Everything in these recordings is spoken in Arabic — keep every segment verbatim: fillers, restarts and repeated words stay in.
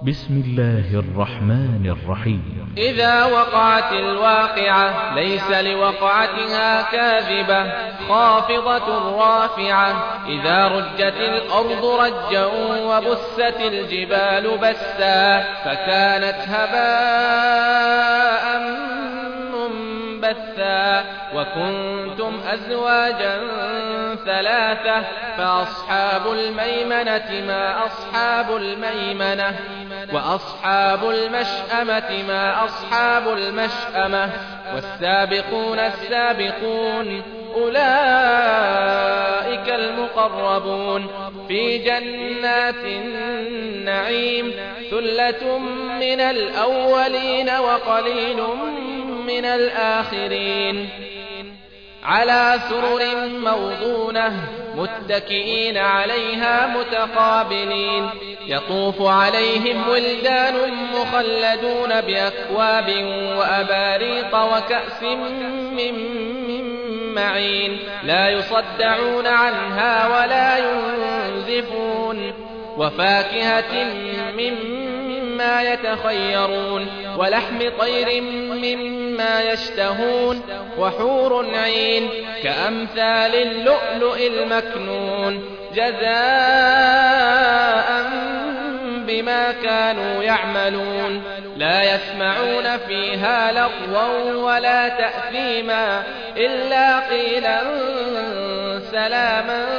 بسم الله الرحمن الرحيم. إذا وقعت الواقعة ليس لوقعتها كاذبة خافضة رافعة. إذا رجت الأرض رجا وبست الجبال بسا فكانت هباء منبثا وكنتم أزواجا ثلاثة فأصحاب الميمنة ما أصحاب الميمنة وأصحاب المشأمة ما أصحاب المشأمة والسابقون السابقون أولئك المقربون في جنات النعيم ثلة من الأولين وقليل من الآخرين على سرر موضونة متكئين عليها متقابلين يطوف عليهم ولدان مخلدون بأكواب وأباريق وكأس من معين لا يصدعون عنها ولا ينزفون وفاكهة مما يتخيرون ولحم طير مما يشتهون وحور عين كأمثال اللؤلؤ المكنون جزاء بما كانوا يعملون لا يسمعون فيها لغوا ولا تأثيما إلا قيلا سلاما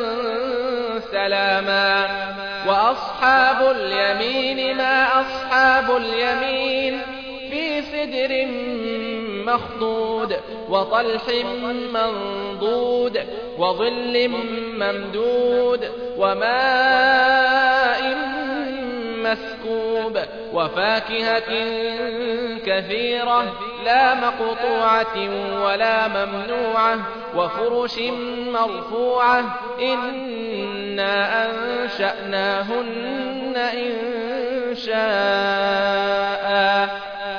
سلاما. وأصحاب اليمين ما أصحاب اليمين في سدر مخضود وطلح منضود وظل ممدود وماء مسكوب وفاكهة كثيرة لا مقطوعة ولا ممنوعة وفرش مرفوعة إنا أنشأناهن إن شاء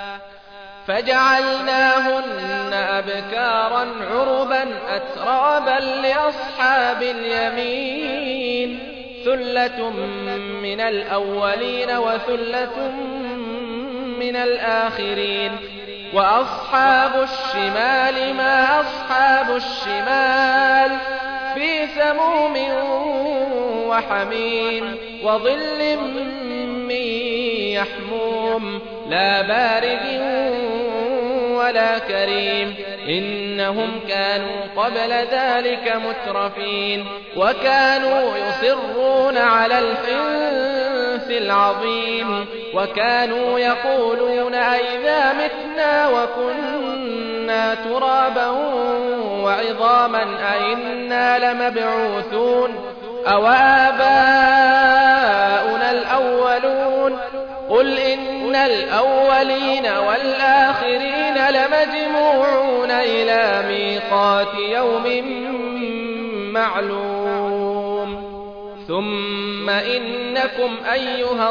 فجعلناهن أبكارا عربا أترابا لأصحاب اليمين ثلة من الأولين وثلة من الآخرين. وأصحاب الشمال ما أصحاب الشمال في سموم وحميم وظل من يحموم لا بارد ولا كريم إنهم كانوا قبل ذلك مترفين وكانوا يصرون على الحنث العظيم وكانوا يقولون أئذا متنا وكنا ترابا وعظاما أئنا لمبعوثون أو آباؤنا الأولون قل إن الأولين والآخرين لمجموعون إلى ميقات يوم معلوم ثم إنكم أيها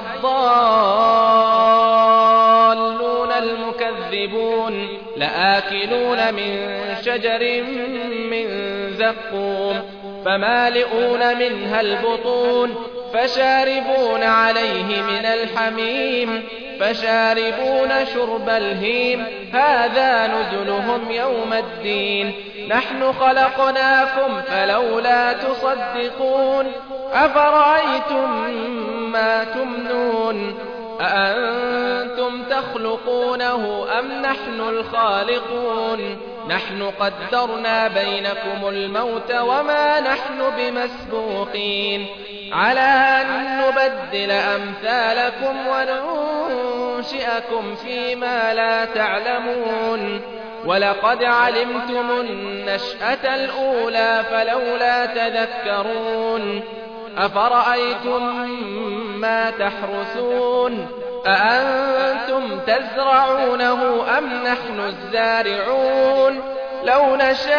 الضالون المكذبون لآكلون من شجر من زقوم فمالئون منها البطون فشاربون عليه من الحميم فشاربون شرب الهيم هذا نزلهم يوم الدين نحن خلقناكم فلولا تصدقون أفرأيتم ما تمنون أأنتم تخلقونه أم نحن الخالقون نحن قدرنا بينكم الموت وما نحن بمسبوقين على أن نبدل أمثالكم وننشئكم فيما لا تعلمون ولقد علمتم النشأة الأولى فلولا تذكرون أفرأيتم ما تحرثون أأنتم تزرعونه أم نحن الزارعون لو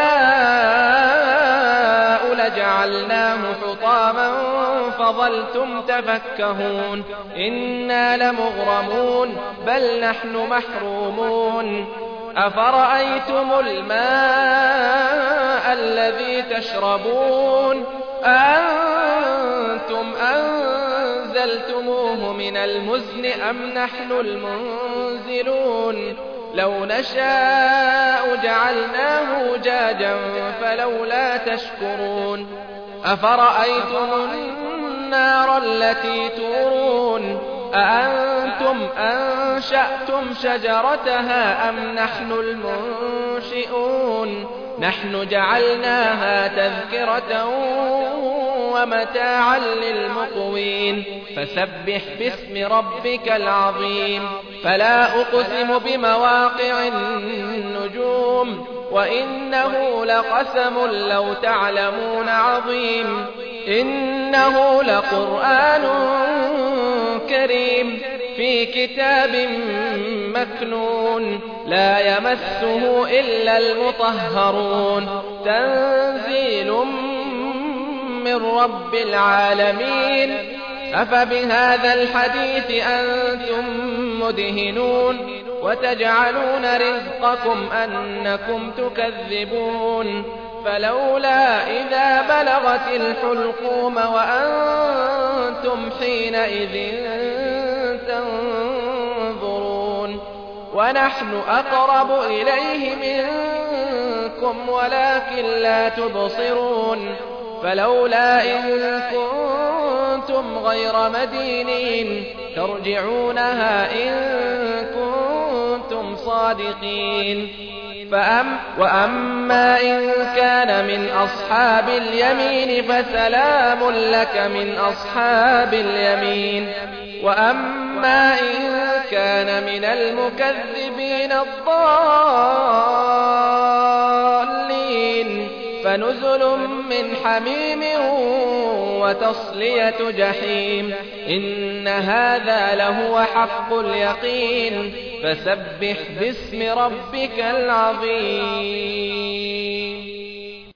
نشاء لجعلناه حطاما فظلتم تفكهون إنا لمغرمون بل نحن محرومون أفرأيتم الماء الذي تشربون أأنتم أنزلتموه أنزلتموه من المزن أم نحن المنزلون لو نشاء جعلناه أجاجا فلولا تشكرون أفرأيتم النار التي تورون أأنتم أنشأتم شجرتها أم نحن المنشئون نحن جعلناها تذكرة ومتاعا للمقوين فسبح باسم ربك العظيم فلا أقسم بمواقع النجوم وإنه لقسم لو تعلمون عظيم إنه لقرآن كريم في كتاب مكنون لا يمسه إلا المطهرون تنزيل من رب العالمين أفبهذا الحديث أنتم مدهنون وتجعلون رزقكم أنكم تكذبون فلولا إذا بلغت الحلقوم وأنتم حينئذ تنظرون ونحن أقرب إليه منكم ولكن لا تبصرون فلولا إن كنتم غير مدينين ترجعونها إن كنتم صادقين فأم وأما إن كان من أصحاب اليمين فسلام لك من أصحاب اليمين وأما إن كان من المكذبين الضالين فنزل من حميم وتصلية جحيم إن هذا لهو حق اليقين فسبح باسم ربك العظيم